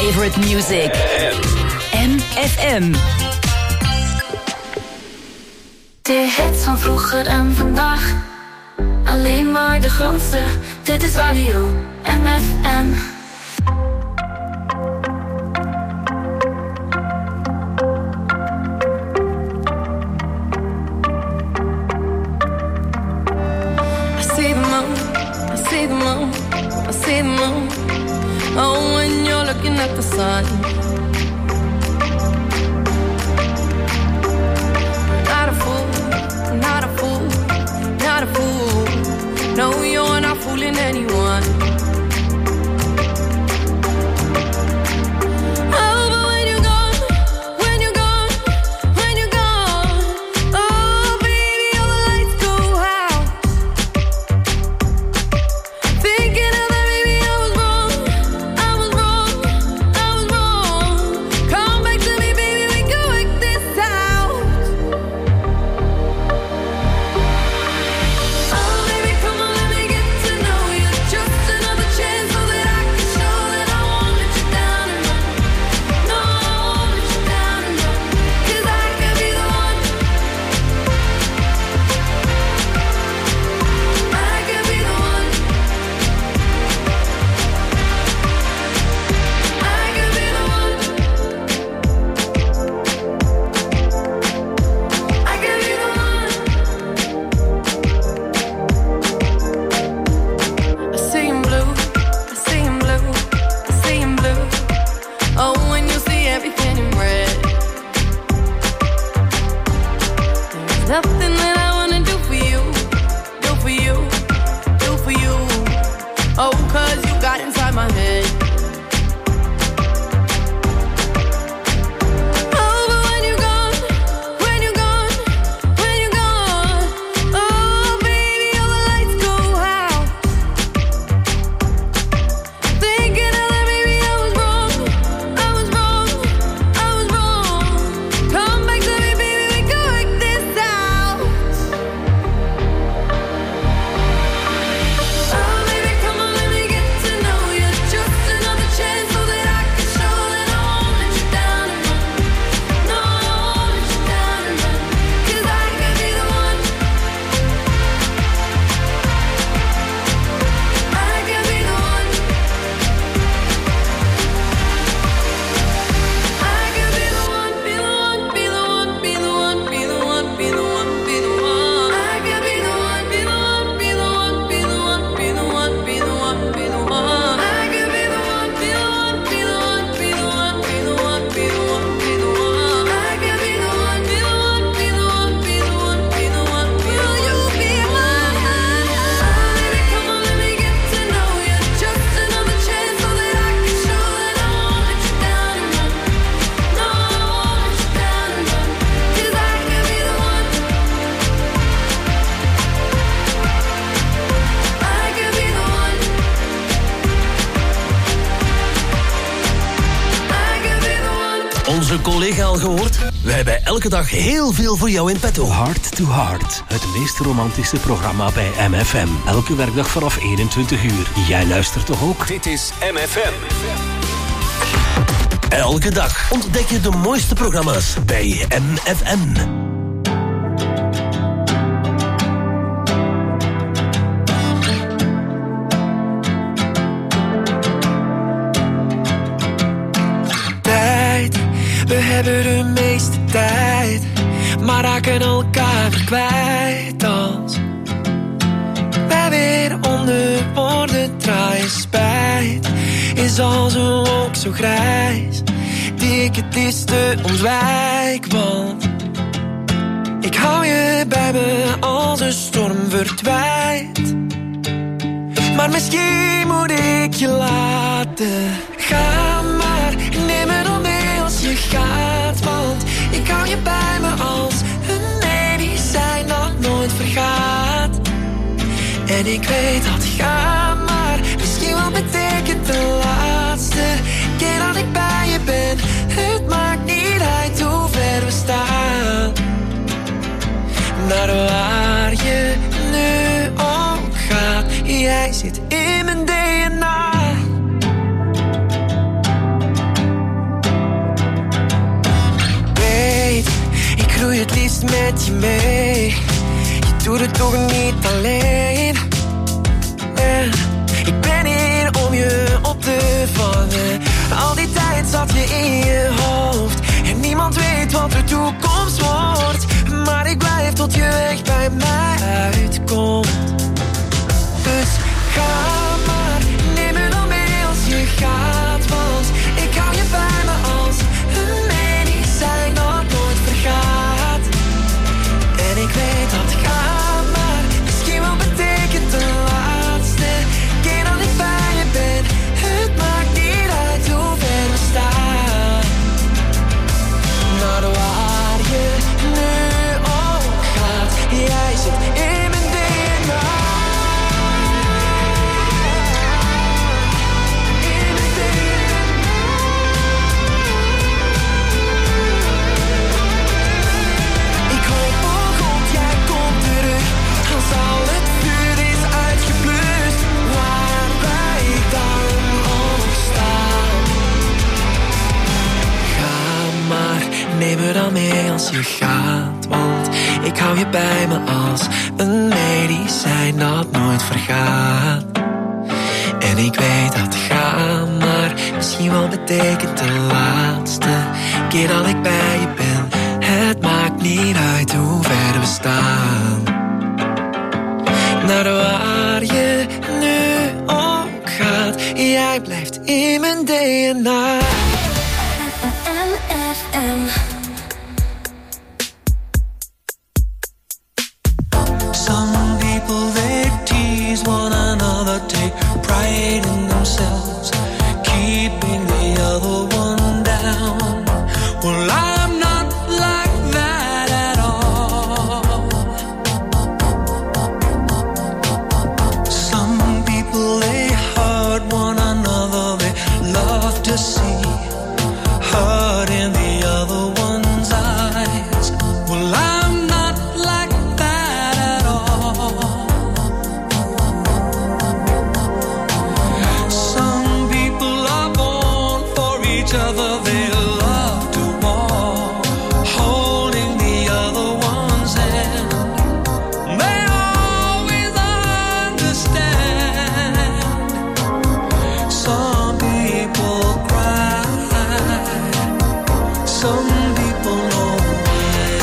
favorite music. MFM. De hits van vroeger en vandaag. Alleen maar de grootste. Dit is radio MFM. I see the moon. Oh, when you're looking at the sun. Not a fool, not a fool, not a fool. No, you're not fooling anyone. Onze collega al gehoord? We hebben elke dag heel veel voor jou in petto. Heart to Heart, het meest romantische programma bij MFM. Elke werkdag vanaf 21 uur. Jij luistert toch ook? Dit is MFM. Elke dag ontdek je de mooiste programma's bij MFM. We hebben de meeste tijd, maar raken elkaar weer kwijt als wij weer onder woorden draaien. Spijt is als een wolk zo grijs, die ik het liefste ontwijk, want ik hou je bij me als een storm verdwijnt. Maar misschien moet ik je laten gaan, maar neem me dan mee als je gaat, want ik hou je bij me als een medicijn dat nooit vergaat. En ik weet dat gaan, maar misschien wel betekent de laatste keer dat ik bij je ben. Het maakt niet uit hoe ver we staan, naar waar je nu ook gaat. Jij zit in mijn DNA. je het liefst met je mee. Je doet het toch niet alleen. Ik ben hier om je op te vangen. Al die tijd zat je in je hoofd. En niemand weet wat de toekomst wordt. Maar ik blijf tot je weg bij mij uitkomt. Dus ga maar, neem me dan mee als je gaat. Want ik hou je bij me als een medicijn dat nooit vergaat. En ik weet dat ga maar misschien wel betekent de laatste keer dat ik bij je ben. Het maakt niet uit hoe ver we staan. Maar waar je nu ook gaat, jij zit in mijn DNA. In mijn DNA. Ik hoop oh God, jij komt terug. Als al het vuur is uitgeblust, waar wij dan ook staan. Ga maar, neem me dan mee als je gaat. Want ik hou je bij me als een medicijn dat nooit vergaat. En ik weet dat ga maar misschien wel betekent de laatste keer dat ik bij je ben. Het maakt niet uit hoe ver we staan. Naar waar je nu ook gaat, jij blijft in mijn DNA. Some people they tease one another, take pride in themselves, keeping the other one down. Well, I'm not like that at all. Some people they hurt one another, they love to see hurt in the other one's eyes. Well, I'm not like that at all. Some people are born for each other, they love to walk, holding the other one's hand. They always understand. Some people cry, some people know why.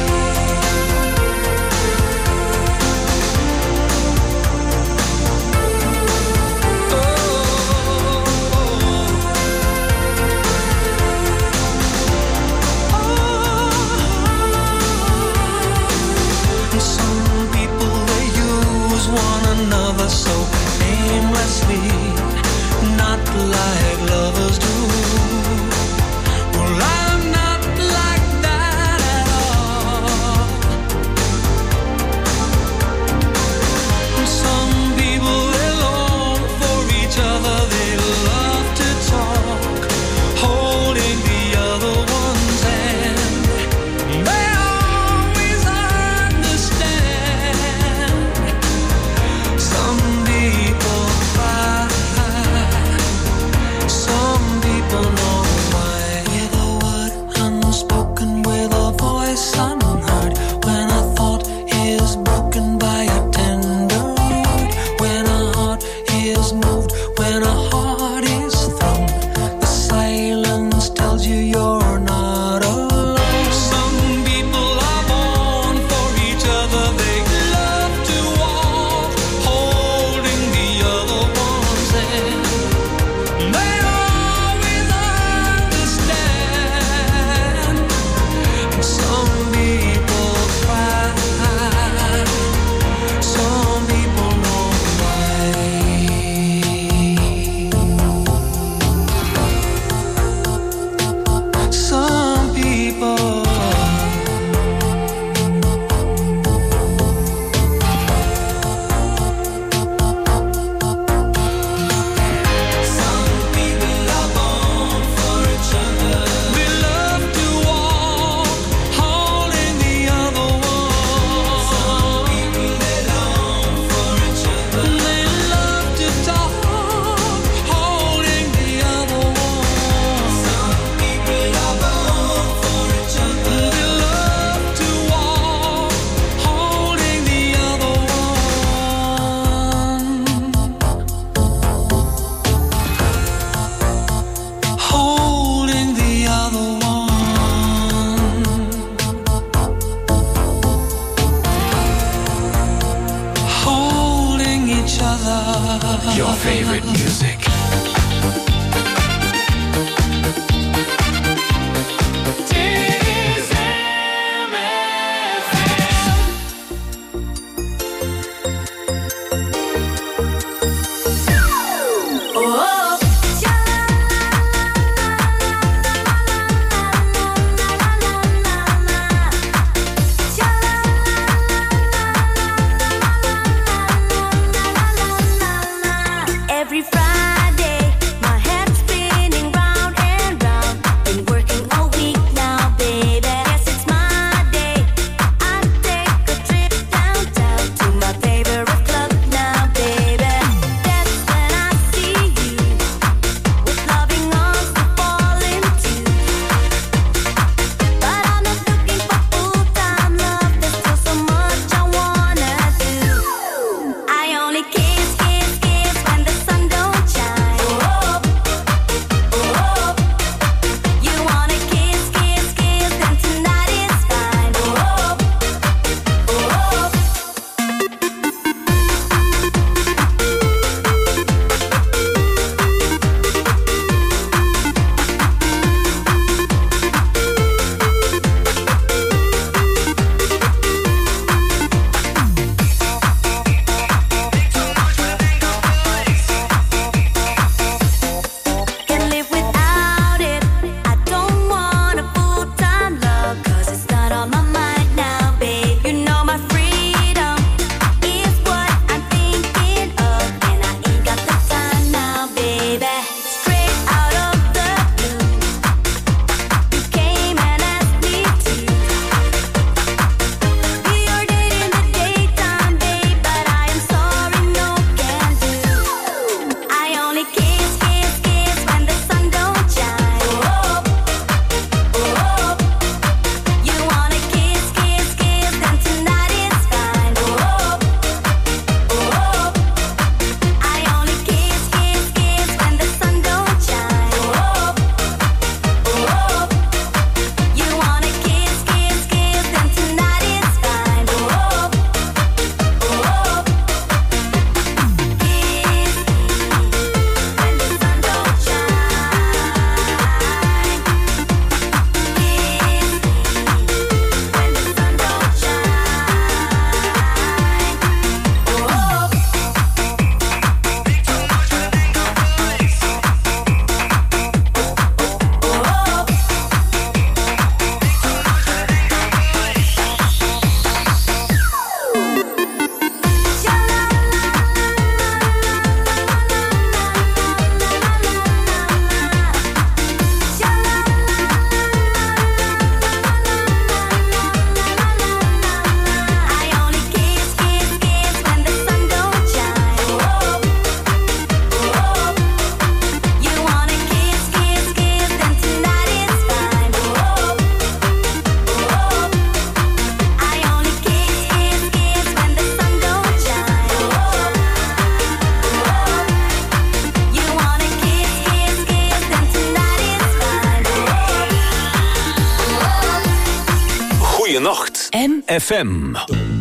Some people they use one another so aimlessly, not like lovers do. Well, I'm not like that at all. Some people they long for each other, they love to talk, holding the other one's hand. They always understand. Some people cry, some Goeienacht. FM.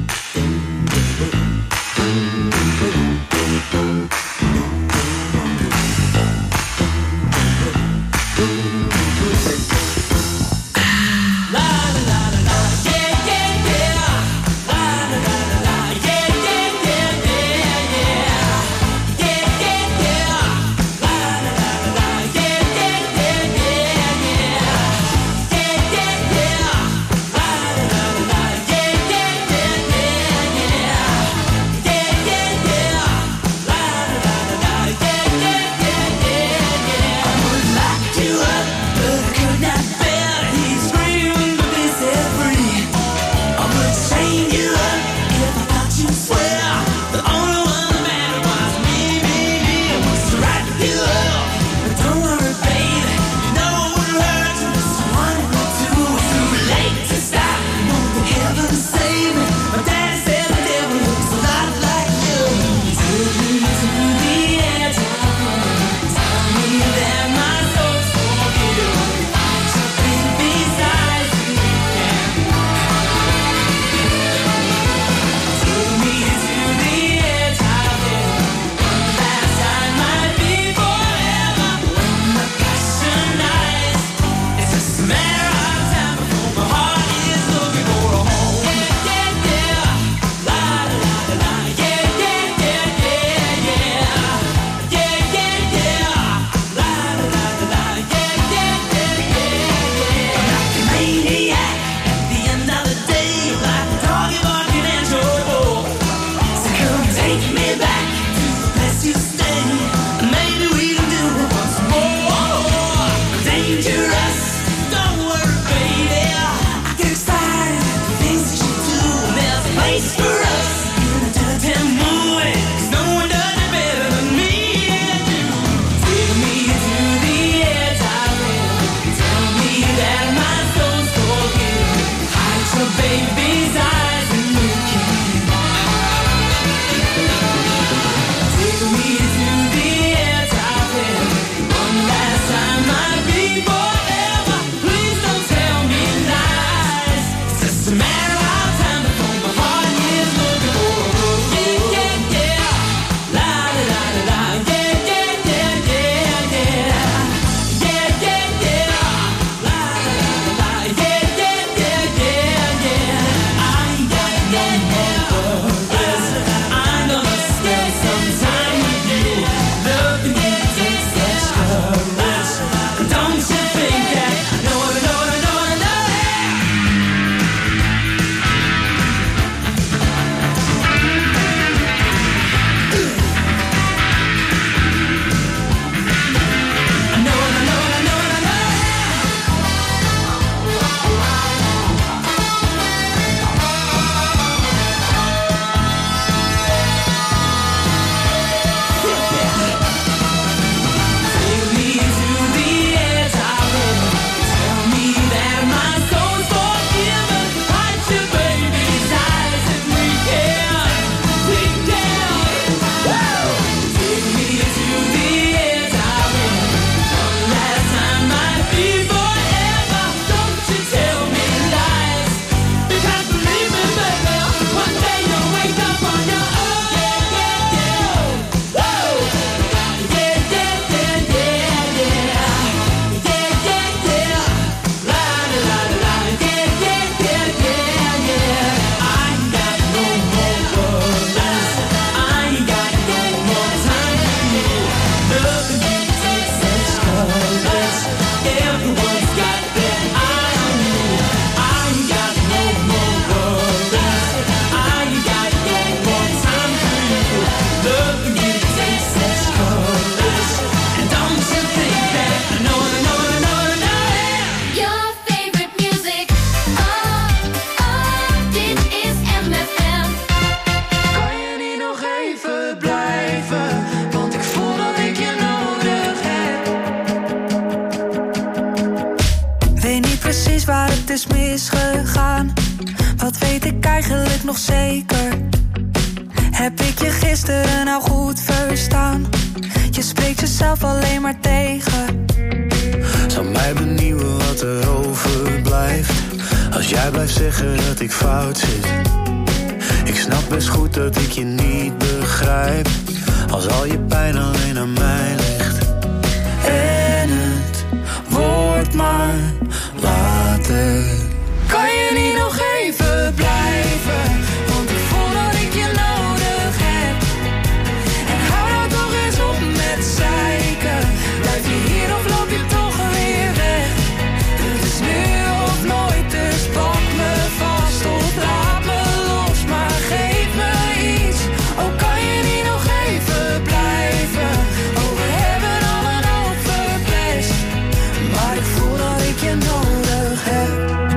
is misgegaan? Wat weet ik eigenlijk nog zeker? Heb ik je gisteren nou goed verstaan? Je spreekt jezelf alleen maar tegen. Zal mij benieuwen wat er overblijft als jij blijft zeggen dat ik fout zit. Ik snap best goed dat ik je niet begrijp als al je pijn alleen aan mij ligt. En het wordt maar later. Kan je niet nog even blijven? Want ik voel dat ik je nodig heb. En hou nou toch eens op met zeiken. Blijf je hier of loop je toch weer weg? Het is nu of nooit, dus pak me vast of laat me los. Maar geef me iets, oh kan je niet nog even blijven? Oh we hebben al een hoop verpest, maar ik voel dat ik je nodig heb.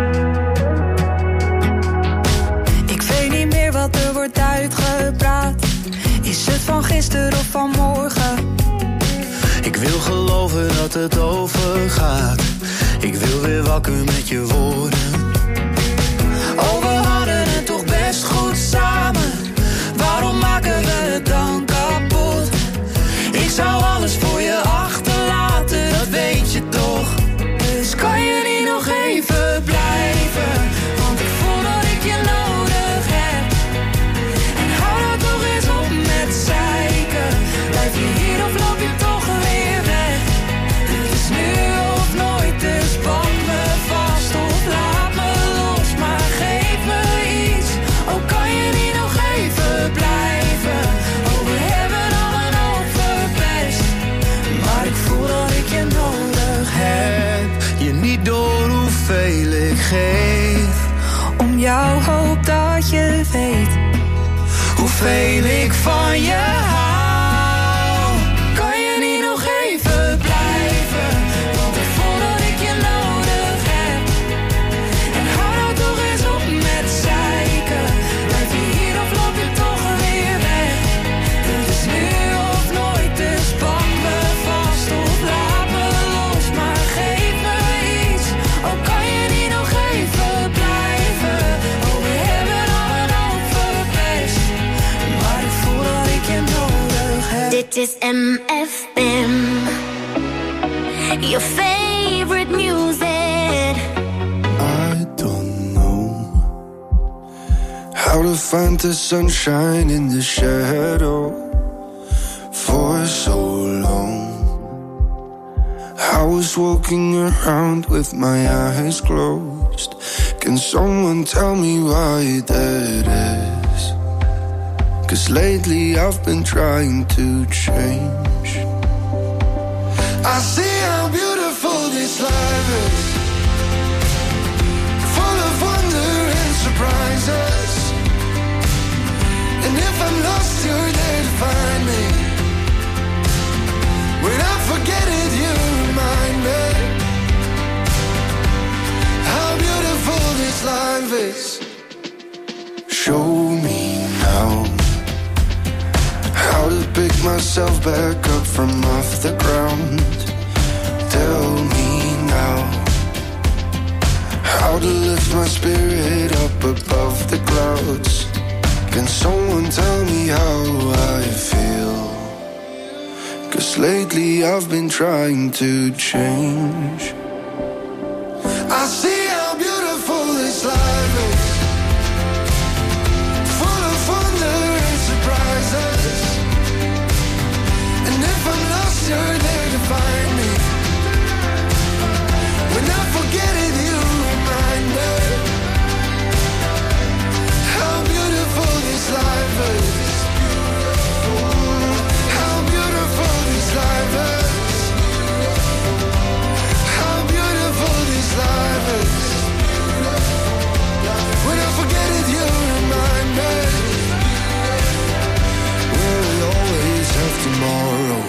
Wordt uitgepraat. Is het van gisteren of van morgen? Ik wil geloven dat het overgaat. Ik wil weer wakker met je woorden. Oh, we hadden het toch best goed samen. Waarom maken we het dan kapot? Ik zou alles voor je achterlaten, dat weet je toch. Dus kan je niet nog even blijven? Want ik voel dat ik je nodig heb. Blijf je hier of loop je toch weer weg? Het is nu of nooit, dus pak me vast of laat me los. Maar geef me iets, oh kan je niet nog even blijven? Oh we hebben al een hoop verpest, maar ik voel dat ik je nodig heb. Je niet door hoeveel ik geef. Om jou hoop dat je weet hoeveel ik van je hou. Kan je niet nog even blijven? Want ik voel dat ik je nodig heb. En hou nou toch eens op met zeiken. Blijf je hier of loop je toch weer weg? Het is nu of nooit, dus pak me vast of laat me los. Maar geef me iets, oh kan je niet nog even blijven? Oh we hebben al een hoop verpest, maar ik voel dat ik je nodig heb. Dit is MFM, your favorite music. I don't know how to find the sunshine in the shadow for so long. I was walking around with my eyes closed. Can someone tell me why that is? 'Cause lately I've been trying to change. I see how beautiful this life is, full of wonder and surprises. And if I'm lost, you're there to find me. When I forget it, you remind me how beautiful this life is. Show me now how to pick myself back up from off the ground. Tell me now how to lift my spirit up above the clouds. Can someone tell me how I feel? 'Cause lately I've been trying to change. I see how beautiful this life is, full of wonder and surprises. And if I'm lost, you're there to find me. When I forget it, you remind me how beautiful this life is. How beautiful this life is. How beautiful this life is. When I forget it, you remind me. Will we always have tomorrow?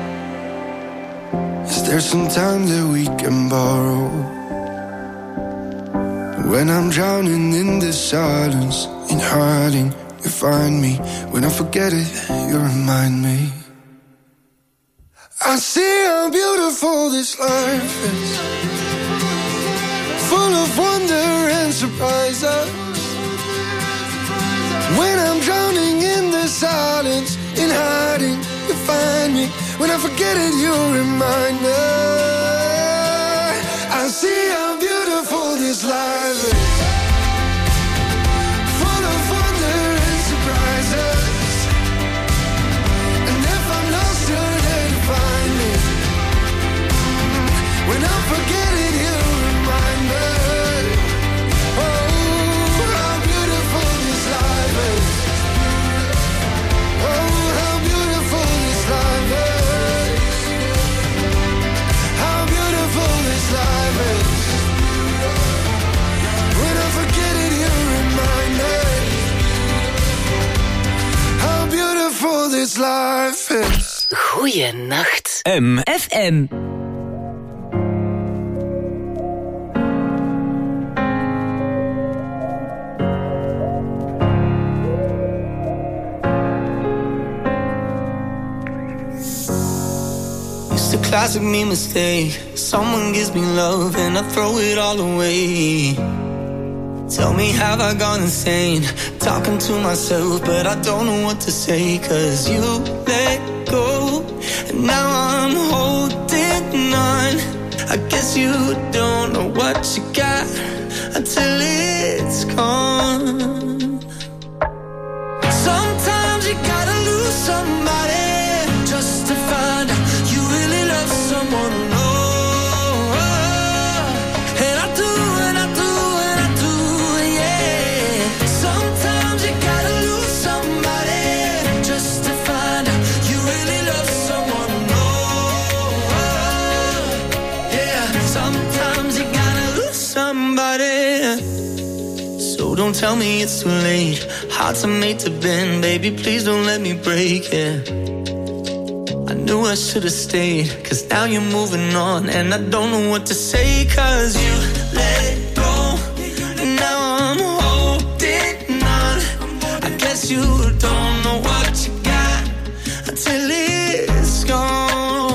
Is there some time that we can borrow? When I'm drowning in the silence, in hiding, you find me. When I forget it, you remind me. I see how beautiful this life is, full of wonder and surprises. When I'm drowning in the silence, in hiding, you find me. When I forget it, you remind me See how beautiful this life is. Full of wonder and surprises. And if I'm lost, you're there to find me. When I'm forgetting, you remind me. Oh, how beautiful this life is. Oh, how beautiful this life is. How beautiful this life is. When I forget it, you remind me. How beautiful this life is. Goeienacht. MFM. It's a classic me mistake. Someone gives me love and I throw it all away. Tell me, have I gone insane? Talking to myself, but I don't know what to say. 'Cause you let go, and now I'm holding on. I guess you don't know what you got until it's gone. Sometimes you gotta lose somebody just to find out you really love someone. Oh, and I do, and I do, and I do, yeah. Sometimes you gotta lose somebody just to find out you really love someone. Oh, yeah. Sometimes you gotta lose somebody. So don't tell me it's too late. Hearts are made to bend, baby, please don't let me break it. I knew I should've stayed, 'cause now you're moving on. And I don't know what to say, 'cause you let go, and now I'm holding on. I guess you don't know what you got until it's gone.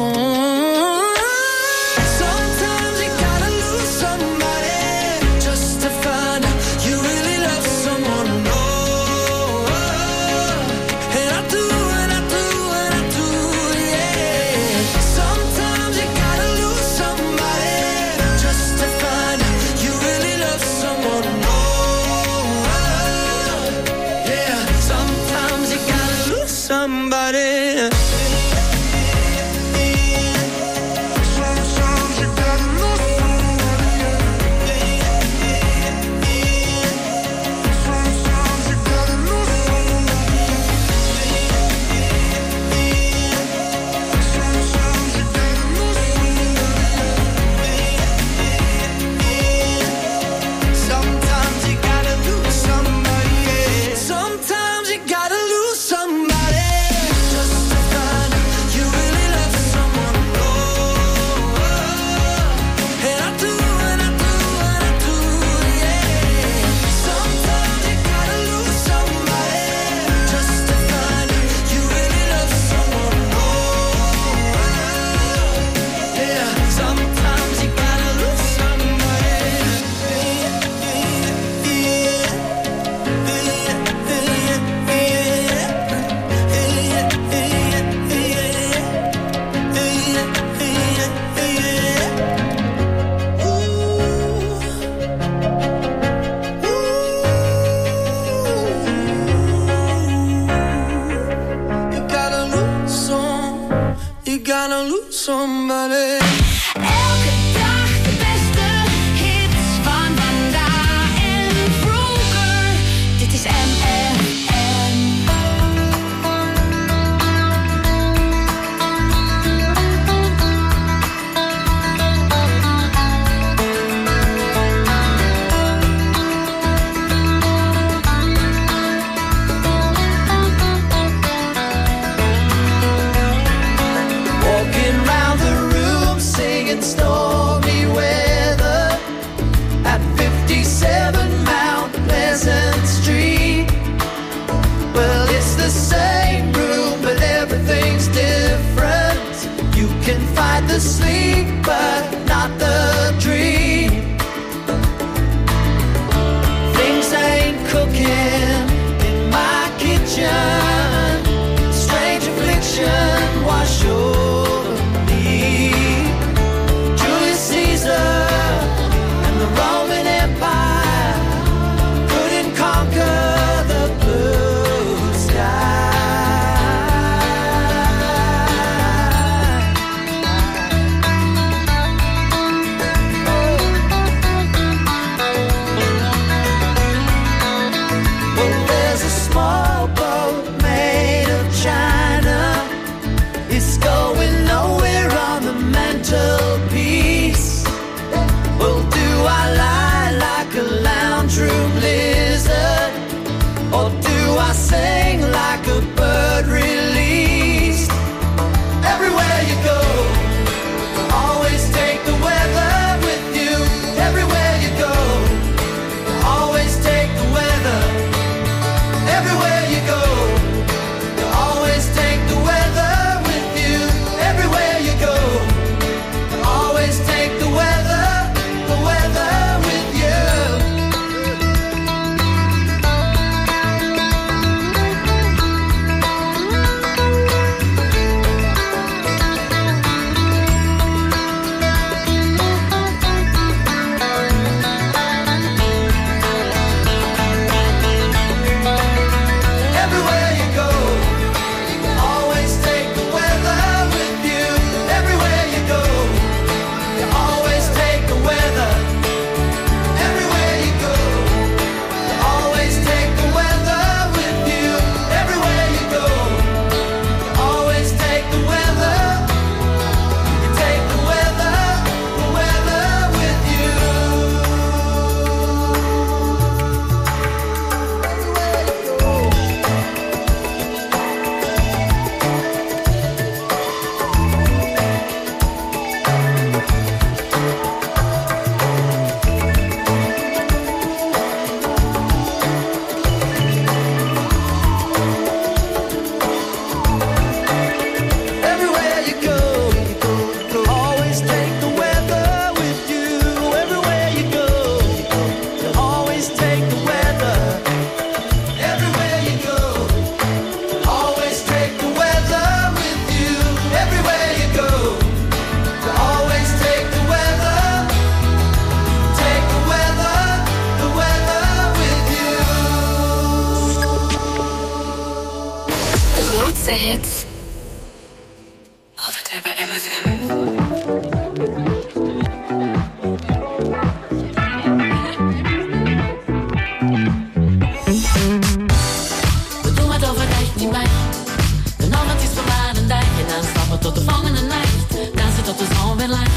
Sometimes you gotta lose somebody just to find out you really love someone. Oh, and I do, and I do, and I do, yeah. Sometimes you gotta lose somebody just to find out you really love someone. Oh, yeah. Sometimes you gotta lose somebody. Sometimes you gotta lose somebody, yeah. Sometimes you gotta lose somebody just to find out you really love someone. Oh, and I do, and I do, and I do, yeah. Sometimes you gotta lose somebody just to find out you really love someone. Oh, yeah. Sometimes you gotta lose somebody. You gotta lose somebody. Elke dag de beste hits van vandaag en vroeger. Dit is MFM. Walking round the room singing stormy weather at 57 Mount Pleasant Street. Well, it's the same room, but everything's different. You can fight the sleep, but not the dream. Things ain't cooking in my kitchen. Strange affliction wash over me. Julius Caesar grootste hits. Altijd weer bij MFM. We doen het overdag niet meer. De avond is voorbij een dag en dan stappen tot de volgende nacht. Dansen tot de zon weer lacht.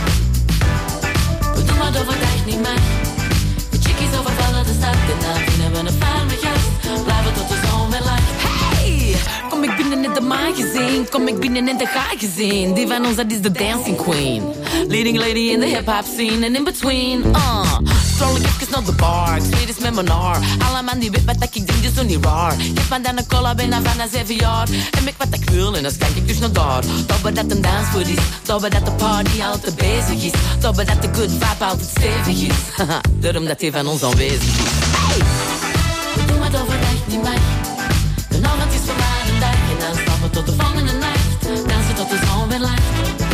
We doen het overdag niet meer. De chickies overvallen de stad en dan vinden we een fijne gast. Blijven tot de zon weer lacht. Hey, kom ik binnen in de maan gezien. Kom ik binnen in de gaai gezien. Die van ons dat is de dancing queen. Leading lady in the hip-hop scene and in between. Stroll ik even naar de bar. Ik zweer eens met mijn haar. Alle man die weet wat ik denk, dus zo niet raar. Geef me dan een cola bijna van 7 jaar. En maak wat ik wil en dan stank ik dus naar daar. Dat we dat een dansvoer is. Dat we dat de party altijd bezig is. Dat we dat de good vibe altijd stevig is. Daarom dat hij van ons aanwezig is. Hey! We doen het overdag niet meer. De avond is voorbij een dag. En dan stappen tot de volgende nacht. Dansen tot de zon weer lacht.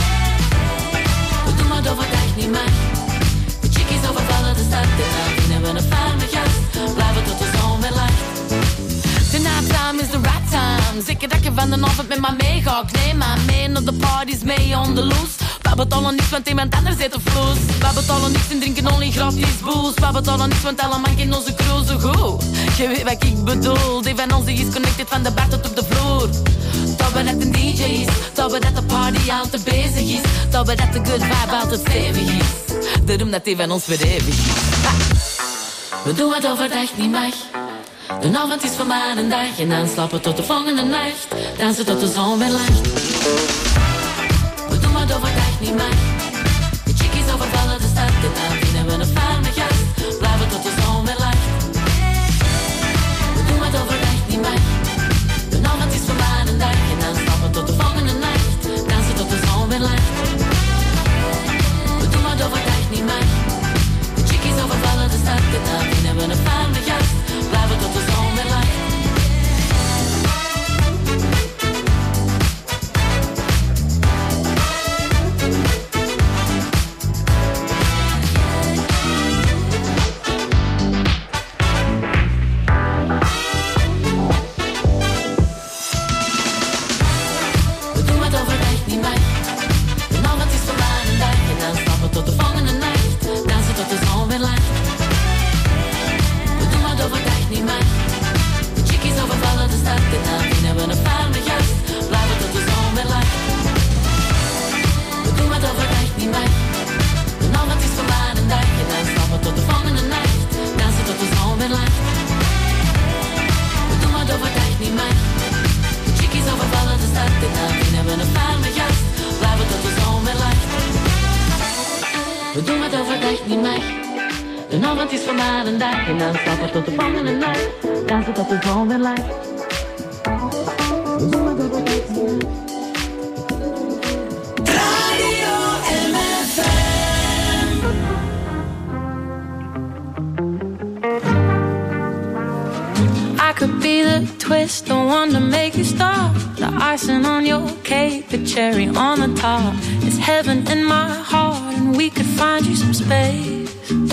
We doen het overdag niet meer. De chickies overvallen de stad. En dan vinden we een fijne gast. Blijven tot de zon weer lacht. De nighttime is the right time. Zeker dat je van de avond met mij meegaat. Ik neem maar mee naar de parties, mee on the loose. We betalen niks, want iemand anders zit op vloes. We betalen niks en drinken only gratis booze. We betalen niks, want alle man kennen onze crew zo goed. Je weet wat ik bedoel. Die van ons is connected van de bar tot op de vloer. Dat we dat een DJ is. Dat we dat de party altijd bezig is. Dat we dat de good vibe altijd stevig is. Daarom dat die van ons weer eeuwig is. Ha! We doen het overdag niet meer. De avond is voor mij een dag. En dan slapen tot de volgende nacht. Dansen tot de zon weer lacht. We doen het overdag niet meer. De chickies overvallen de stad. En dan vinden we een fijne gast. Blijven tot de zon weer lacht. We doen het overdag niet meer. De avond is voor mij een dag. En dan slapen tot de volgende nacht. Dansen tot de zon weer lacht. We doen het overdag niet meer. De chickies overvallen de stad. En dan vinden we een fijne gast. Blijven tot de zon weer lacht. We doen het overdag niet meer. De avond is voor mij een dag. En dan slapen tot de volgende nacht. Dansen tot de zon weer lacht. We doen het overdag niet meer. Radio MFM. I could be the twist, the one to make you stop. The icing on your cake, the cherry on the top. It's heaven in my heart. We could find you some space.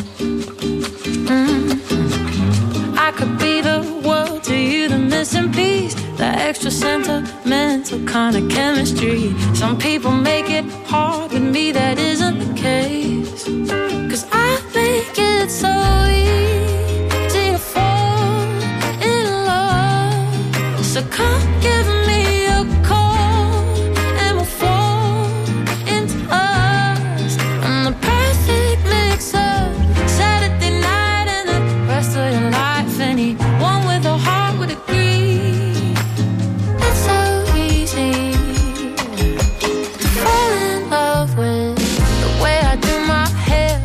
I could be the world to you, the missing piece, the extra sentimental kind of chemistry. Some people make it hard, with me that isn't the case. 'Cause I make it so easy to fall in love. So come give me a call and we'll fall into us. The perfect mix of Saturday night and the rest of your life. Anyone with a heart would agree. It's so easy to fall in love with the way I do my hair,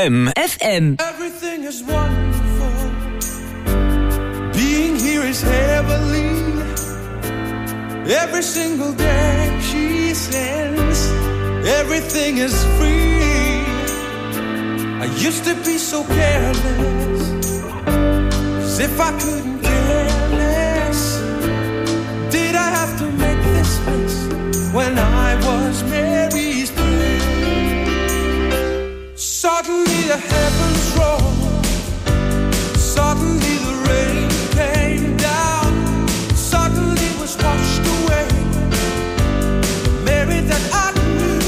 FM. Everything is wonderful. Being here is heavenly. Every single day she says everything is free. I used to be so careless, as if I couldn't care less. Did I have to make this mess when I was Mary's friend? Suddenly the heavens rolled, suddenly the rain came down, suddenly was washed away the Mary that I knew.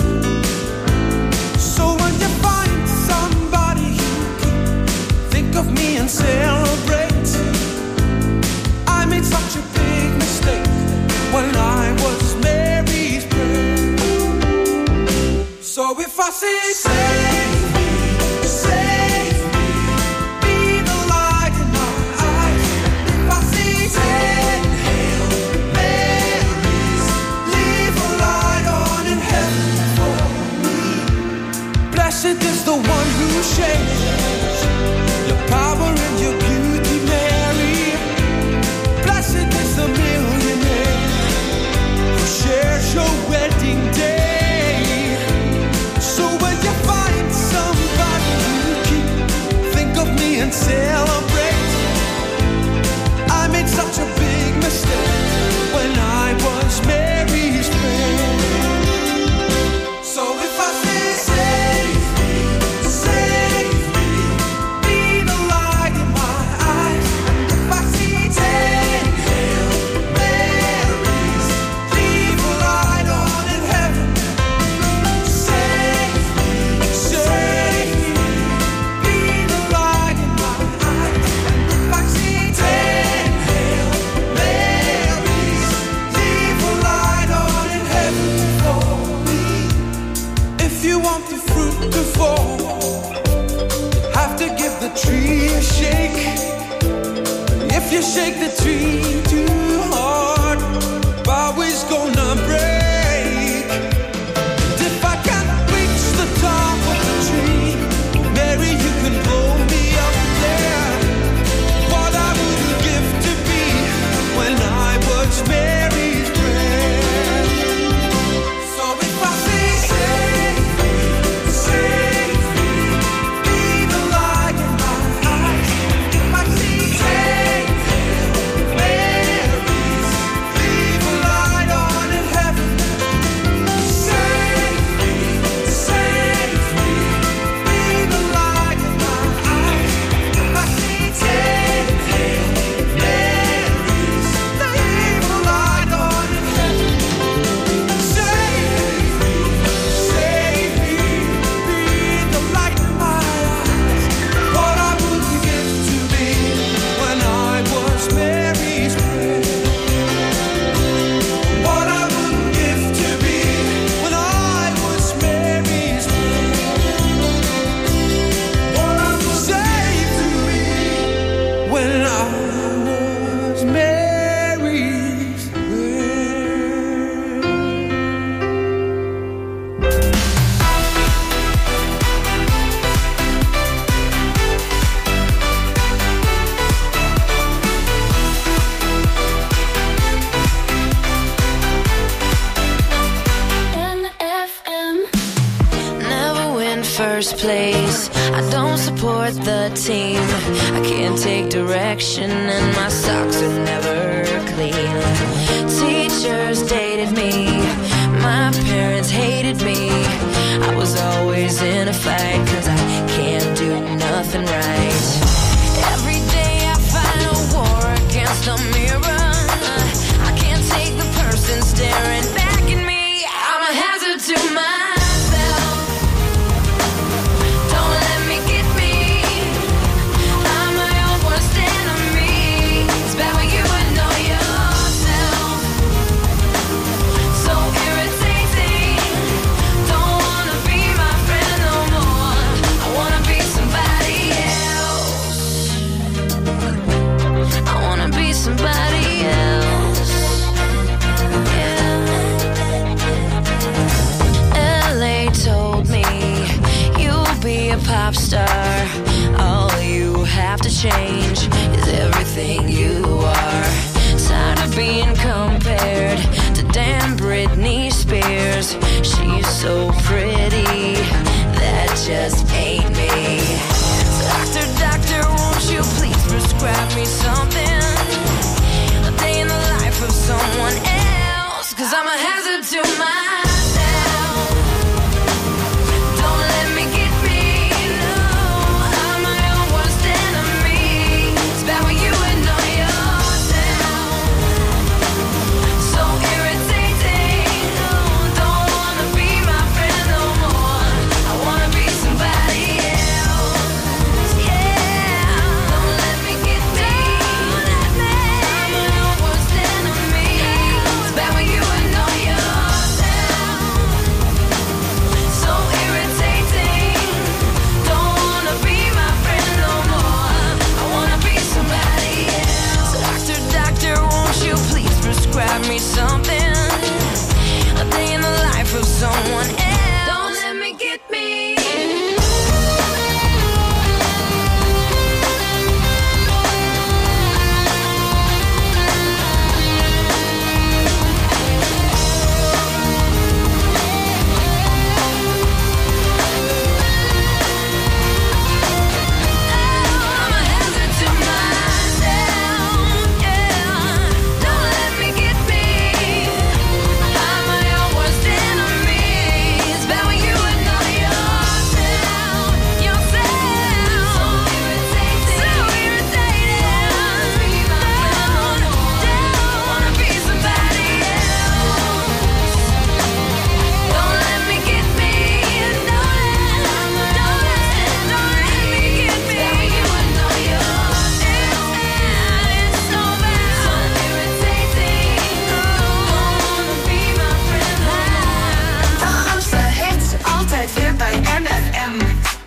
So when you find somebody you can think of me and celebrate, I made such a big mistake when I was Mary's friend. So if I say save me, save me, be the light in my eyes. If I say save Hail Marys, leave a light on in heaven for me. Blessed is the one who shares your power and your beauty, Mary. Blessed is the millionaire who shares your wedding day. So when you find somebody you keep, think of me and celebrate. I made such a big mistake when I was Mary's friend. So if I say save me, save me, be the light in my eyes. If I see 10 Hail Marys, leave a light on in heaven. Save me, be the light in my eyes. If I see 10 Hail Marys, leave a light on in heaven for me. If you want the fruit to fall, you have to give the tree a shake. If you shake the tree too hard, the bough is gonna break. And if I can't reach the top of the tree, Mary, you can blow me up there. What I wouldn't give to be when I was Mary's friend. So if I say save me, be the light in my eyes. If I see 10 Hail Marys, leave a light on in heaven. Save me, be the light in my eyes. If I see 10 Hail Marys, leave a light on in heaven. Save me, be the light in my eyes. What I wouldn't give to be when I was Mary's friend. What I wouldn't give to be when I was Mary's friend. What I would save to me when I was Mary's friend. NFM. Never win first place. I don't support the team. I can't take direction and my socks are never clean. Teachers dated me. My parents hated me. I was always in a fight 'cause I can't do nothing right. Every day I fight a war against the mirror. I can't take the person staring back at me. I'm a hazard to myself. Don't let me get me. I'm my own worst enemy. It's bad when you would know yourself. So irritating. Don't wanna be my friend no more. I wanna be somebody else. change is everything you are. Tired of being compared to damn Britney Spears. She's so pretty, that just ain't me. Doctor, doctor, won't you please prescribe me something? A day in the life of someone else, 'cause I'm a hazard to myself. Don't let me get me, no. I'm my own worst enemy. It's bad when you know yourself. So irritating, no. Don't wanna be my friend no more. I wanna be somebody else, yeah. Don't let me get me, don't let me. I'm my own worst enemy. It's bad when you know yourself. So irritating, don't wanna be my friend no more. I wanna be somebody else. Doctor, doctor, won't you please prescribe me something? A day in the life of someone else. Don't let me get me. I'm a hazard to myself, yeah. Don't let me get me. I'm my own worst enemy. It's bad when you know yourself, yourself. So irritating, don't wanna be somebody else. Don't let me get me, don't let me get me. You know yourself, it's so bad. So irritating, don't wanna be my friend. De grootste hits, altijd weer bij MFM.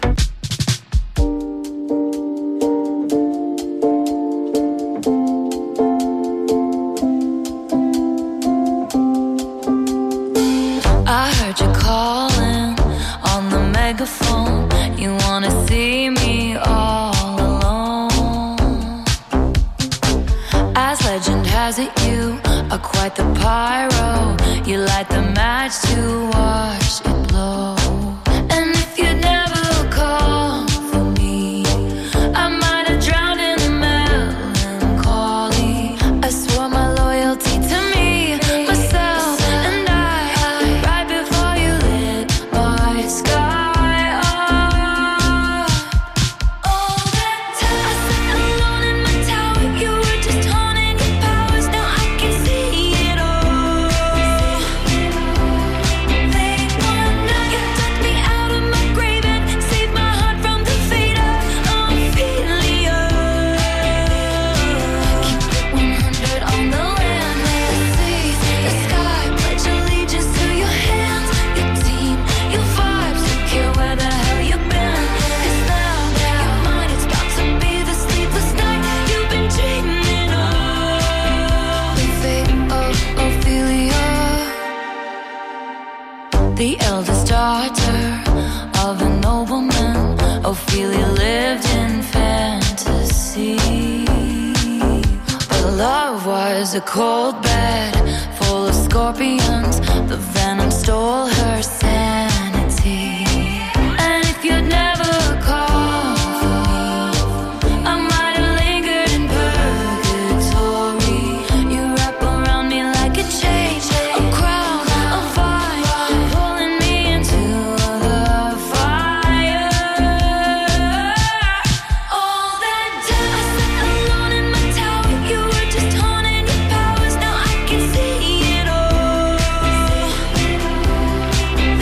I heard you calling on the megaphone. You wanna see me all alone. As legend has it, you are quite the pyro. You light the match to watch it blow. And if you never call for me, I might have drowned in the melancholy. I swore my loyalty to me, myself, and I. Right before you lit my sky up. All that time I sat alone in my tower. You were just honing your powers. Now I can see it all. They wanna, you took me out of my grave and saved my heart from the fate of Ophelia. Keep it 100 on the land, the sea, the sky. Pledge allegiance to your hands, your team, your vibes. Don't care where the hell you've been. 'Cause now your mind is about to be the sleepless night you've been dreaming of. The fate of Ophelia, the eldest daughter of a nobleman. Ophelia lived in fantasy, but love was a cold bed full of scorpions. The venom stole her sanity. And if you'd never called for me, I might have lingered in purgatory. You wrap around me like a chain, a crown, a vine, pulling me into the fire. All that time I sat alone in my tower. You were just honing your powers. Now I can see it all.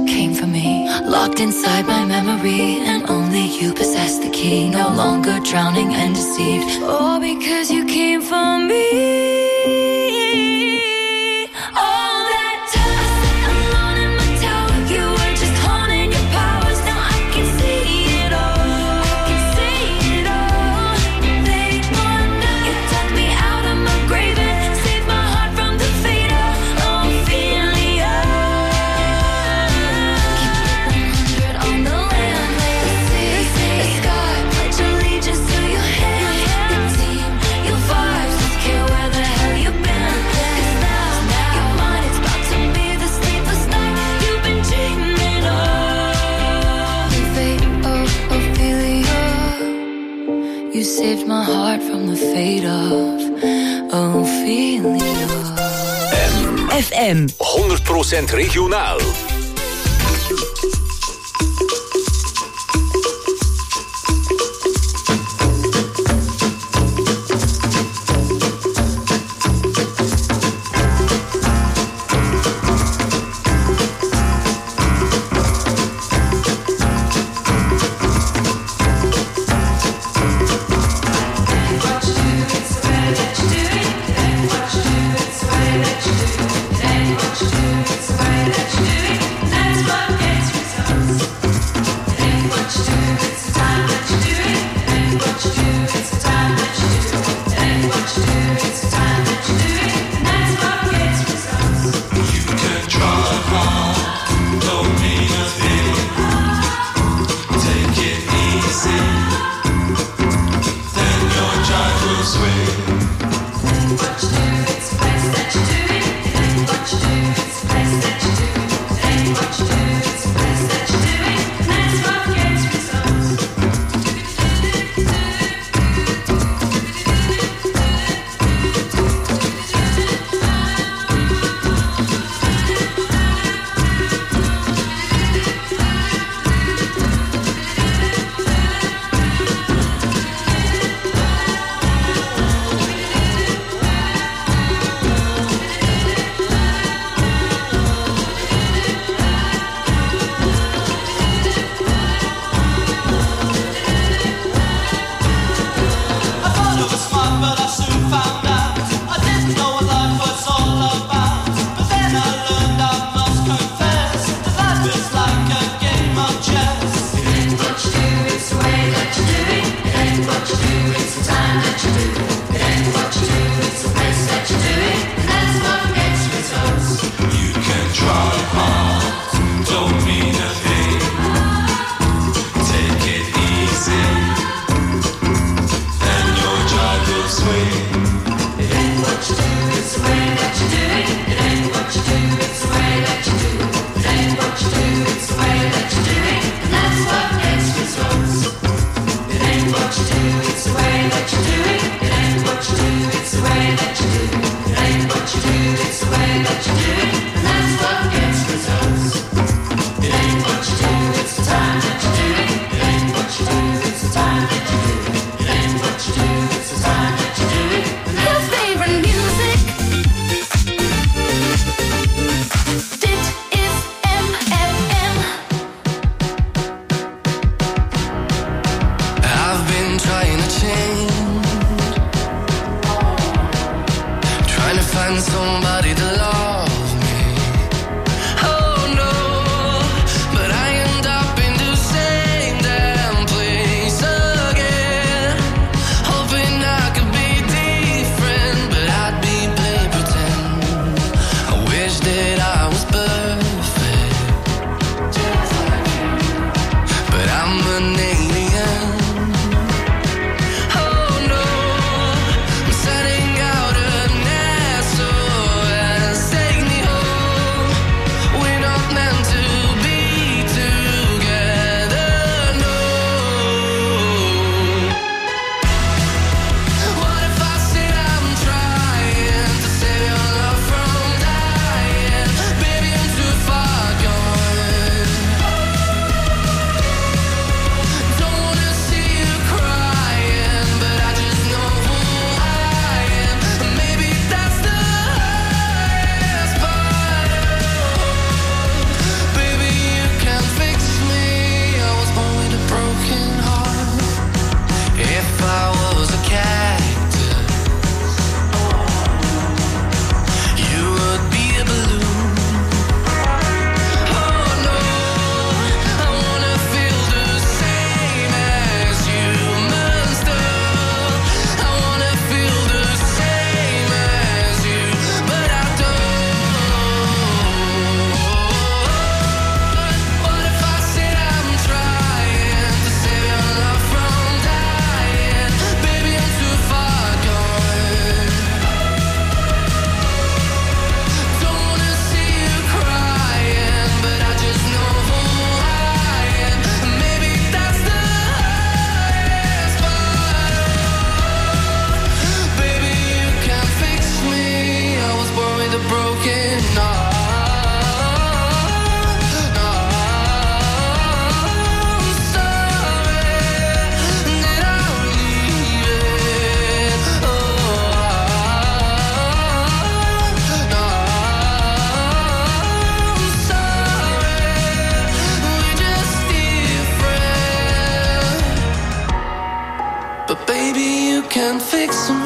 came for me. Locked inside my memory, and only you possess the key. No longer drowning and deceived. All because you came for me. Saved my heart from the fate of Ophelia. FM 100% regionaal. What you do, it's the way that you do it. make some